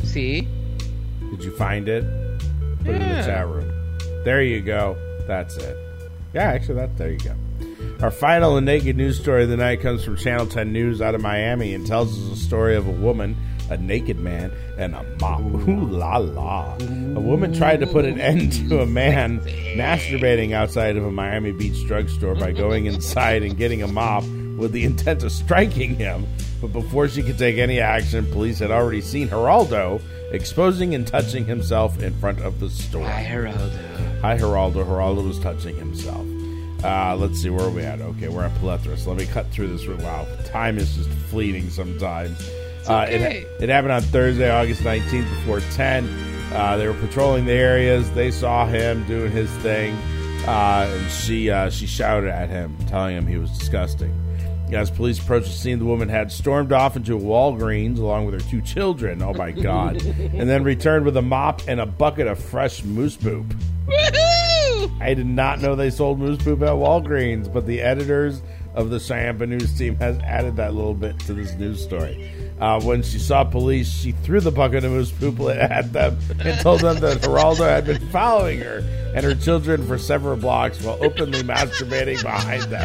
See? Did you find it? Put it in the chat room. There you go. That's it. Yeah, actually, there you go. Our final and naked news story of the night comes from Channel 10 News out of Miami and tells us a story of a woman, a naked man, and a mop. Ooh la la. A woman tried to put an end to a man masturbating outside of a Miami Beach drugstore by going inside and getting a mop with the intent of striking him. But before she could take any action, police had already seen Geraldo exposing and touching himself in front of the store. Hi, Geraldo. Hi, Geraldo. Geraldo was touching himself. Let's see, where are we at? Okay, we're at Plethora, so let me cut through this. Wow, time is just fleeting sometimes. Okay. It happened on Thursday, August 19th before 10. They were patrolling the areas. They saw him doing his thing, and she shouted at him, telling him he was disgusting. As police approached the scene, the woman had stormed off into a Walgreens along with her 2 children. Oh, my God. And then returned with a mop and a bucket of fresh moose poop. Woohoo! I did not know they sold moose poop at Walgreens, but the editors of the Cheyenne News team has added that little bit to this news story. When she saw police, she threw the bucket of moose poop at them and told them that Geraldo had been following her and her children for several blocks while openly masturbating behind them.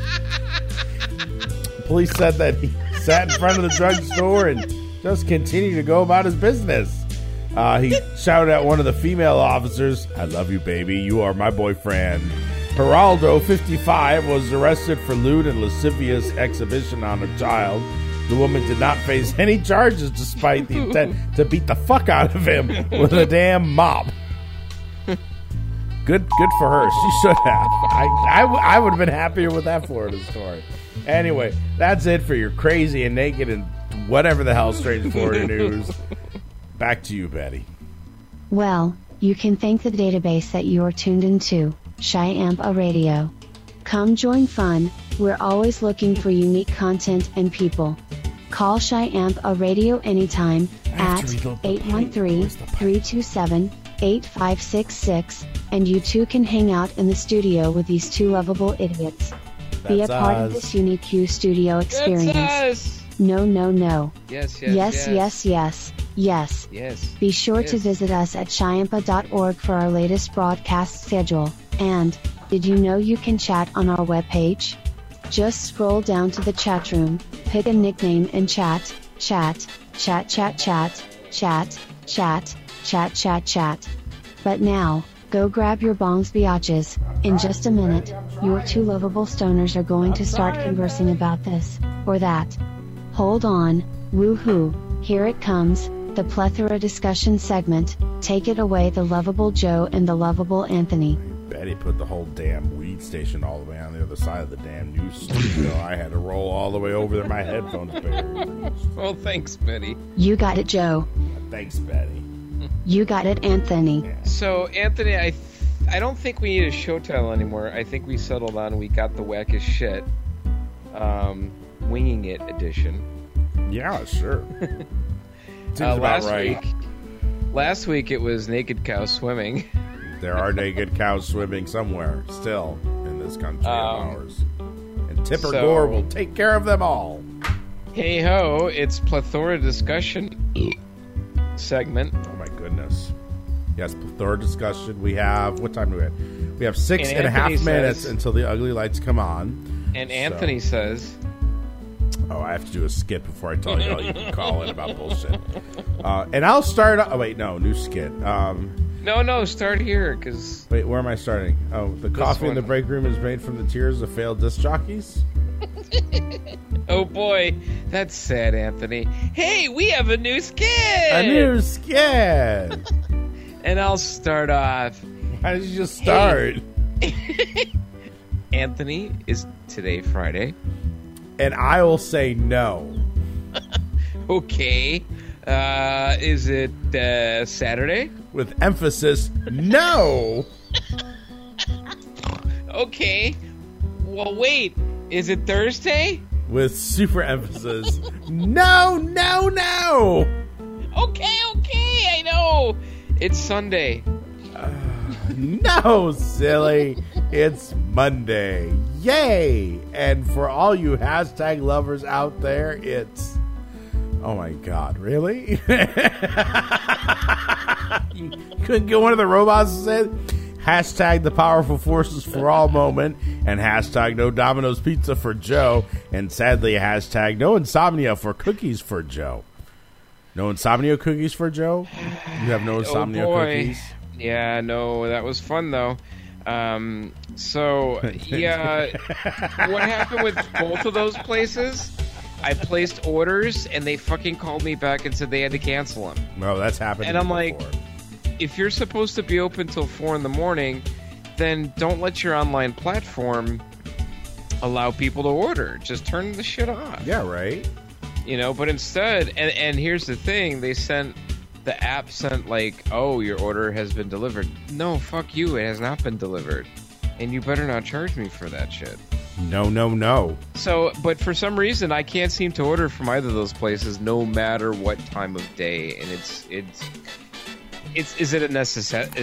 Police said that he sat in front of the drugstore and just continued to go about his business. He shouted at one of the female officers, "I love you, baby. You are my boyfriend." Geraldo, 55, was arrested for lewd and lascivious exhibition on a child. The woman did not face any charges despite the intent to beat the fuck out of him with a damn mop. Good for her. She should have. I would have been happier with that Florida story. Anyway, that's it for your crazy and naked and whatever the hell strange Florida news. Back to you, Betty. Well, you can thank the database that you are tuned into, Cheyenne Radio. Come join fun, we're always looking for unique content and people. Call Cheyenne Radio anytime at 813-327-8566, and you too can hang out in the studio with these 2 lovable idiots. Be a part of this unique Q studio experience. That's us. No. Yes. Be sure to visit us at Cheyenne.org for our latest broadcast schedule. And, did you know you can chat on our webpage? Just scroll down to the chat room, pick a nickname and chat. But now, go grab your bongs biatches. In just a minute, your 2 lovable stoners are going to start conversing about this, or that. Hold on, woohoo, here it comes, the plethora discussion segment. Take it away, the lovable Joe and the lovable Anthony. Betty put the whole damn weed station all the way on the other side of the damn news studio. I had to roll all the way over there. My headphones buried. Well, thanks, Betty. You got it, Joe. Thanks, Betty. You got it, Anthony. So, Anthony, I don't think we need a show title anymore. I think we settled on we got the wackest shit. Winging It edition. Yeah, sure. Seems about right. Last week it was naked cow swimming. There are naked cows swimming somewhere still in this country of ours. And Tipper Gore will take care of them all. Hey ho, it's plethora discussion segment. Oh my goodness. Yes, plethora discussion. We have, what time do we have? We have 6.5 minutes until the ugly lights come on. And Anthony says... Oh, I have to do a skit before I tell you all you can call in about bullshit. And I'll start... Oh, wait, no, new skit. No, start here, because... Wait, where am I starting? Oh, the coffee in the break room is made from the tears of failed disc jockeys? Oh, boy. That's sad, Anthony. Hey, we have a new skit! A new skit! And I'll start off... Why did you just start? Hey. Anthony, is today Friday? And I will say no. Okay. Is it Saturday? With emphasis, no. Okay. Well, wait. Is it Thursday? With super emphasis, no. Okay. I know. It's Sunday. No, silly. It's Monday. Yay! And for all you hashtag lovers out there, it's Oh my God! Really? You couldn't get one of the robots to say hashtag the powerful forces for all moment and hashtag no Domino's pizza for Joe, and sadly hashtag no insomnia for cookies for Joe. No insomnia cookies for Joe? You have no insomnia cookies? Yeah, no, that was fun though. So yeah, what happened with both of those places? I placed orders and they fucking called me back and said they had to cancel them. No, that's happened. And I'm like, if you're supposed to be open till 4 a.m, then don't let your online platform allow people to order. Just turn the shit off. Yeah, right. You know, but instead, and here's the thing, the app sent like, oh, your order has been delivered. No, fuck you, it has not been delivered. And you better not charge me for that shit. No. So, but for some reason, I can't seem to order from either of those places, no matter what time of day. And is it a necessity?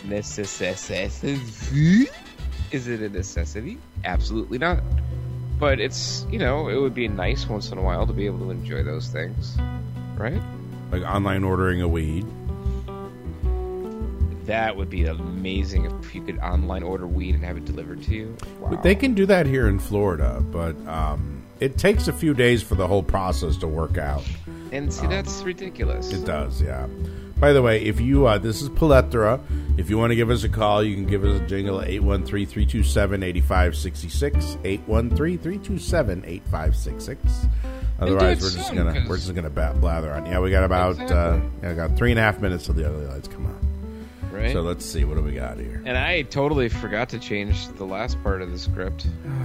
Is it a necessity? Absolutely not. But it's, you know, it would be nice once in a while to be able to enjoy those things, right? Like online ordering a weed. That would be amazing if you could online order weed and have it delivered to you. Wow. They can do that here in Florida, but it takes a few days for the whole process to work out. And see, that's ridiculous. It does, yeah. By the way, if you this is Plethora. If you want to give us a call, you can give us a jingle at 813-327-8566. 813-327-8566. Otherwise, we're just gonna blather on. Yeah, we got about got 3.5 minutes till the other lights come on. Right. So let's see, what do we got here? And I totally forgot to change the last part of the script.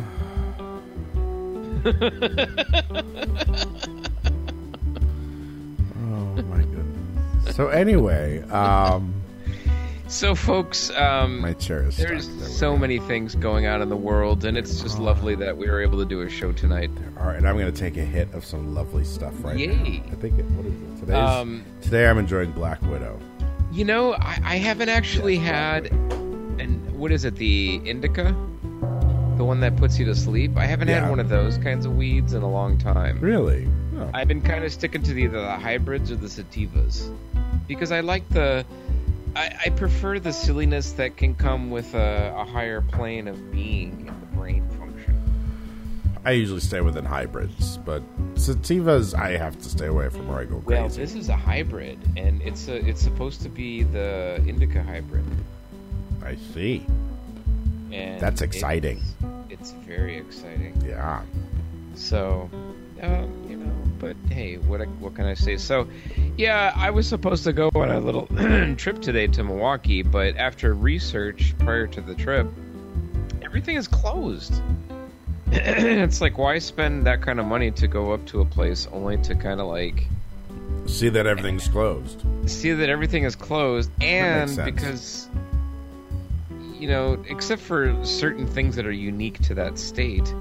Oh my goodness. So anyway, so folks, my chair is there's so many things going on in the world, and it's just lovely that we were able to do a show tonight. All right, and I'm going to take a hit of some lovely stuff right now. I think what is it? Today I'm enjoying Black Widow. You know, I haven't actually had, and what is it, the indica? The one that puts you to sleep? I haven't had one of those kinds of weeds in a long time. Really? Oh. I've been kind of sticking to either the hybrids or the sativas. Because I like I prefer the silliness that can come with a higher plane of being in the brain function. I usually stay within hybrids, but sativas I have to stay away from or I go crazy. Well, this is a hybrid, and it's supposed to be the indica hybrid. I see. And that's exciting. It's very exciting. Yeah. So, you know, but hey, what can I say? So, yeah, I was supposed to go on a little trip today to Milwaukee, but after research prior to the trip, everything is closed. It's like, why spend that kind of money to go up to a place only to kind of like see that everything's closed? See that everything is closed, and because, you know, except for certain things that are unique to that state,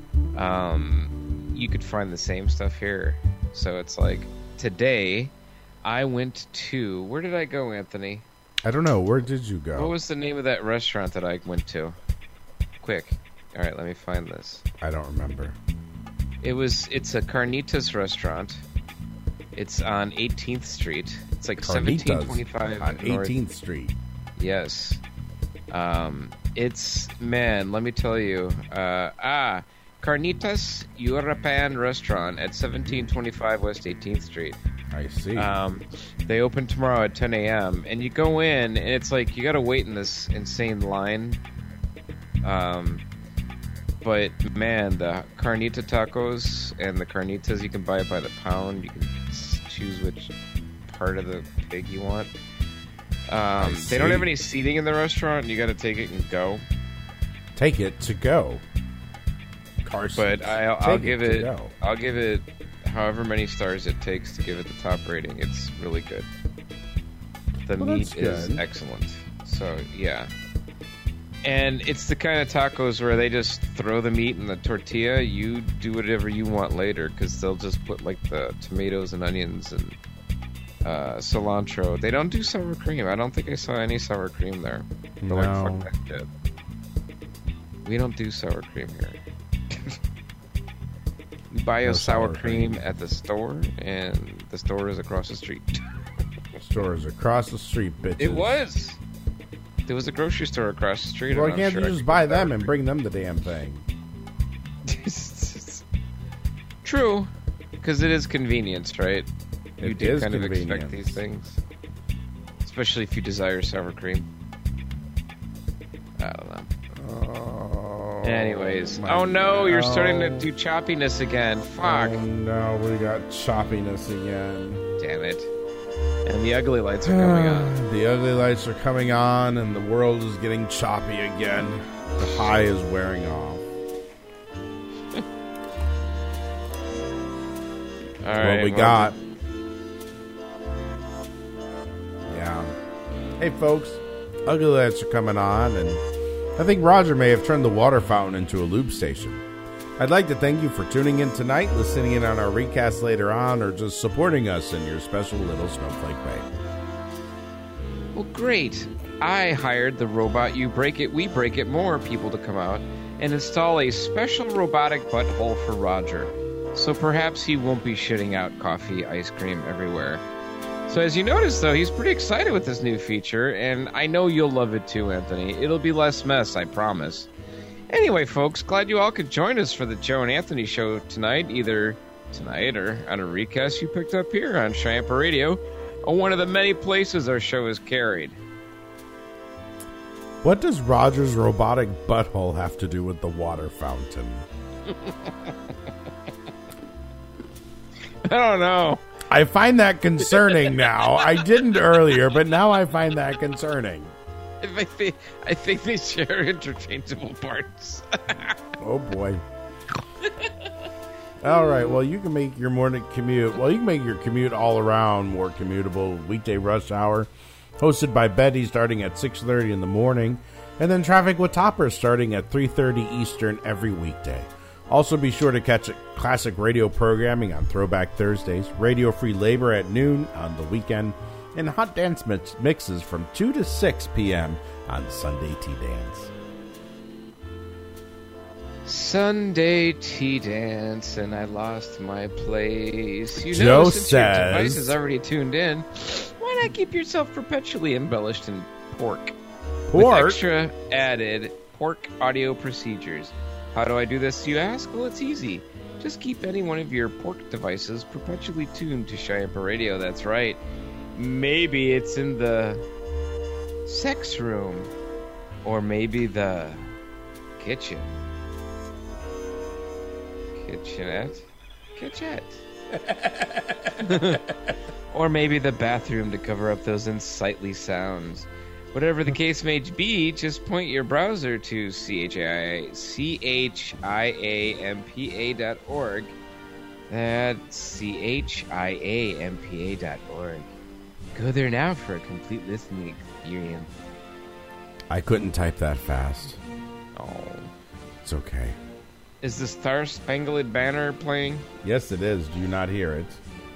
you could find the same stuff here. So it's like, today, I went to... Where did I go, Anthony? I don't know. Where did you go? What was the name of that restaurant that I went to? Quick. All right, let me find this. I don't remember. It's a Carnitas restaurant. It's on 18th Street. It's like Carnitas 1725 on 18th Street. Yes. It's, man, let me tell you. Carnitas European Restaurant at 1725 West 18th Street. I see. They open tomorrow at 10 a.m. And you go in, and it's like you got to wait in this insane line. But, man, the carnita tacos and the carnitas, you can buy it by the pound. You can choose which part of the pig you want. They don't have any seating in the restaurant. You got to take it and go. Take it to go. Carson. But I'll give it however many stars it takes to give it the top rating. It's really good. The meat is excellent. So, yeah. And it's the kind of tacos where they just throw the meat in the tortilla. You do whatever you want later, because they'll just put like the tomatoes and onions and cilantro. They don't do sour cream. I don't think I saw any sour cream there. No. Like, fuck that shit. We don't do sour cream here. You buy No a sour sour cream cream. at the store, and the store is across the street. The store is across the street, bitches. It was. There was a grocery store across the street. Why and I'm can't sure you I just could buy get them sour and bring them the damn thing? True, because it is convenience, right? You It do is kind of expect convenience. these things, especially if you desire sour cream. I don't know. Anyways, oh no, you're starting to do choppiness again. Fuck. Oh no, we got choppiness again. Damn it. And the ugly lights are coming on. The ugly lights are coming on, and the world is getting choppy again. The high is wearing off. All right, what we got. Yeah. Hey, folks. Ugly lights are coming on, and I think Roger may have turned the water fountain into a lube station. I'd like to thank you for tuning in tonight, listening in on our recast later on, or just supporting us in your special little snowflake way. Well, great. I hired the Robot You Break It, We Break It More people to come out and install a special robotic butthole for Roger. So perhaps he won't be shitting out coffee, ice cream everywhere. So as you notice, though, he's pretty excited with this new feature, and I know you'll love it too, Anthony. It'll be less mess, I promise. Anyway, folks, glad you all could join us for the Joe and Anthony show tonight, either tonight or on a recast you picked up here on Cheyenne Radio, or one of the many places our show is carried. What does Roger's robotic butthole have to do with the water fountain? I don't know. I find that concerning now. I didn't earlier, but now I find that concerning. I think they share interchangeable parts. Oh, boy. All right, well, you can make your morning commute. Well, you can make your commute all around more commutable. Weekday rush hour, hosted by Betty, starting at 6:30 in the morning, and then Traffic with Topper starting at 3:30 Eastern every weekday. Also, be sure to catch classic radio programming on Throwback Thursdays, Radio Free Labor at noon on the weekend, and hot dance mixes from 2 to 6 p.m. on Sunday Tea Dance. Sunday tea dance, and I lost my place. You know, Joe since your says- device is already tuned in, why not keep yourself perpetually embellished in pork? With Pork? extra added pork audio procedures. How do I do this, you ask? Well, it's easy. Just keep any one of your pork devices perpetually tuned to Cheyenne Radio. That's right. Maybe it's in the sex room, or maybe the kitchen. Kitchenette. Or maybe the bathroom to cover up those unsightly sounds. Whatever the case may be, just point your browser to chiampa.org. That's chiampa.org. Go there now for a complete listening experience. I couldn't type that fast. Oh. It's okay. Is the Star Spangled Banner playing? Yes, it is. Do you not hear it?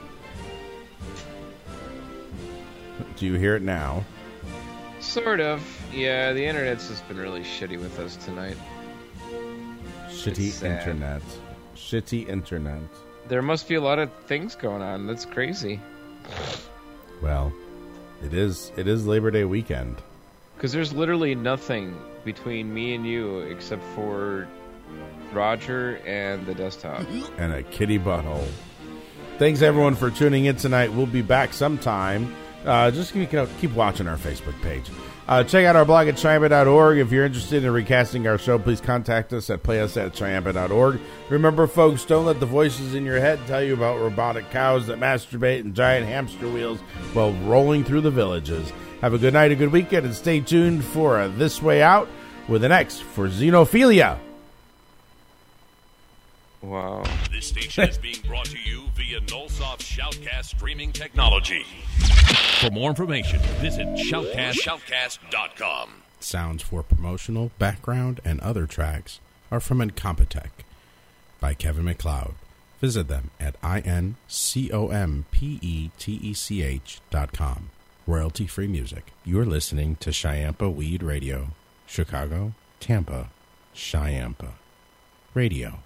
Do you hear it now? Sort of. Yeah, the internet's just been really shitty with us tonight. Shitty internet. Shitty internet. There must be a lot of things going on. That's crazy. Well, it is Labor Day weekend. Because there's literally nothing between me and you except for Roger and the desktop. And a kitty butthole. Thanks, everyone, for tuning in tonight. We'll be back sometime. Just keep watching our Facebook page. Check out our blog at Chiampa.org. If you're interested in recasting our show, please contact us at playus@Chiampa.org. Remember, folks, don't let the voices in your head tell you about robotic cows that masturbate and giant hamster wheels while rolling through the villages. Have a good night, a good weekend, and stay tuned for This Way Out with an X for Xenophilia. Wow. This station is being brought to you via Nullsoft Shoutcast streaming technology. For more information, visit shoutcast.com. Sounds for promotional, background, and other tracks are from Incompetech by Kevin MacLeod. Visit them at incompetech.com. Royalty-free music. You're listening to Chiampa Weed Radio. Chicago, Tampa, Chiampa Radio.